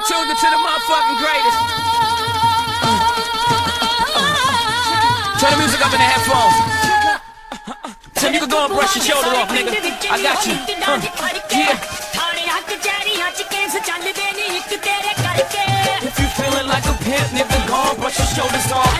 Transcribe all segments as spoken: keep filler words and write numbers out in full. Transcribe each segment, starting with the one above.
tuned into the motherfucking greatest. Uh, uh, uh. Turn the music up in the headphones. So you can go and brush your shoulder off, nigga. I got you. Uh, yeah. If you feeling like a pimp, nigga, go and brush your shoulders off.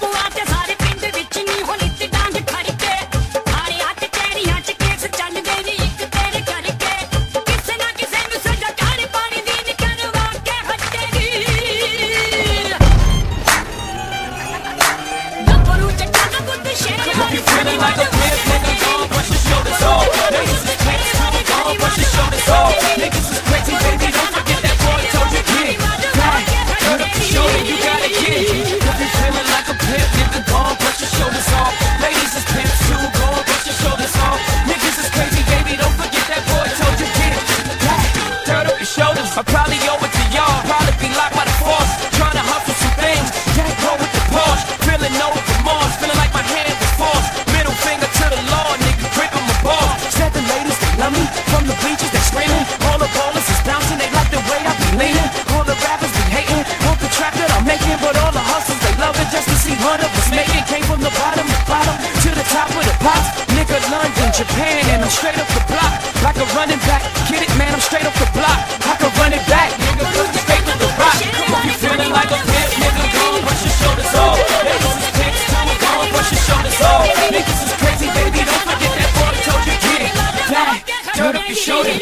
I probably owe it to y'all, probably be locked by the force, trying to hustle some things, Jack roll with the Porsche, feeling no remorse, feeling like my hand was forced, middle finger to the law, nigga, gripping my balls. Said the ladies, they love me, from the bleachers they screaming, all the ballers is bouncing, they like the way I be leaning, all the rappers be hating, want the trap that I'm making, but all the hustles they love it just to see one of us make it, came from the bottom, the bottom, to the top of the pops, nigga, London, Japan, and I'm straight up the block, like a running back, get it man, I'm straight up the block. Run it back, nigga, put it straight to the rock. Come on, you feeling like a pimp, nigga, go and brush your shoulders off. Ladies is pigs too, go and brush your shoulders off. Niggas is crazy, baby, don't forget that boy told you get it back, turn up your shoulder.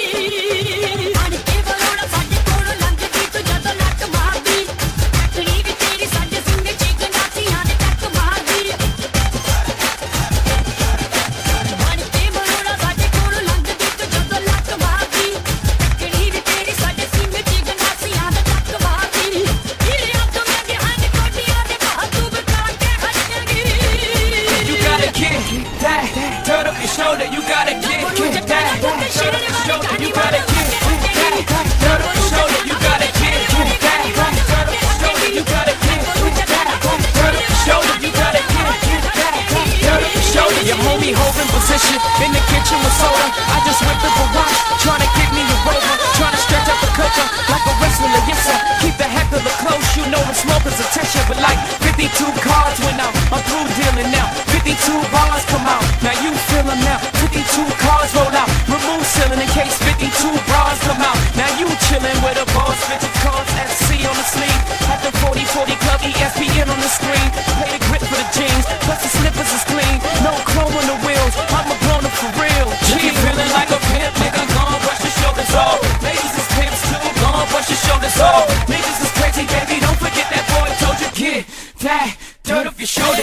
Turn up your shoulder, you gotta get, get that. Turn up your shoulder, you gotta get, get that. Turn up your shoulder, you gotta get, get that. Turn up your shoulder, you gotta get, get that. Turn up your shoulder, you gotta get, get that. Turn up your shoulder, your homie holding position in the kitchen with soda. I just whipped the garage, trying to get me a rover, trying to stretch out the cooker like a wrestler. Yes sir, keep the heck of the close, you know the smoker's attention, but like fifty-two cards went out, I'm through dealing now. fifty-two bars come out, now you feel them now. fifty-two cars roll out, remove ceiling in case fifty-two bras come out. Now you chillin' with a boss, fifty cards S C on the sleeve. At the forty forty club, E S P N on the screen. Pay the grip for the jeans, plus the slippers is clean. No chrome on the wheels, I'm a grown up for real. If you feeling like a pimp, nigga, go and brush your shoulders off. Ladies is pimps too, go and brush your shoulders off. Niggas is crazy, baby, don't forget that boy told you get that. Turn up your shoulder.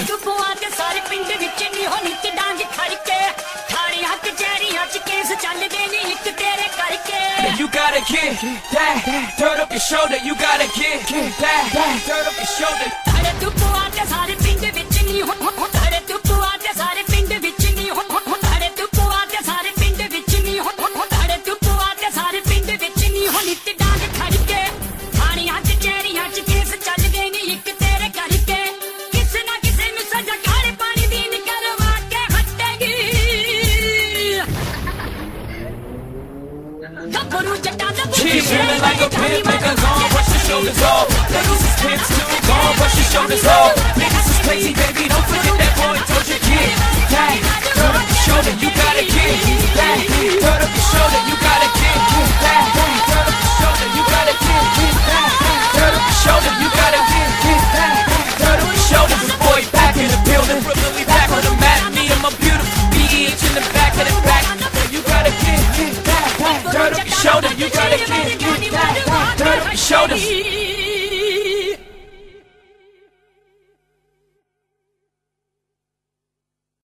You gotta get that. Turn up your shoulder. You gotta get that. Turn up your shoulder. She's feeling like a pimp, nigga, go and brush your shoulders off. Ladies is pimps too, go and brush your shoulders off. Niggas is crazy, baby, don't forget that boy told you get that. Turn up your shoulder, you gotta get that. Turn up your shoulder, you gotta get that. Turn up your shoulder, you gotta get that. Turn up your shoulder, you gotta get that. Turn up your shoulder, the boy back in the building. Really back on the mat, me and my beautiful B H in the back of the back. You gotta get that. Turn up your shoulder, you gotta get, get that. Turn up your shoulders.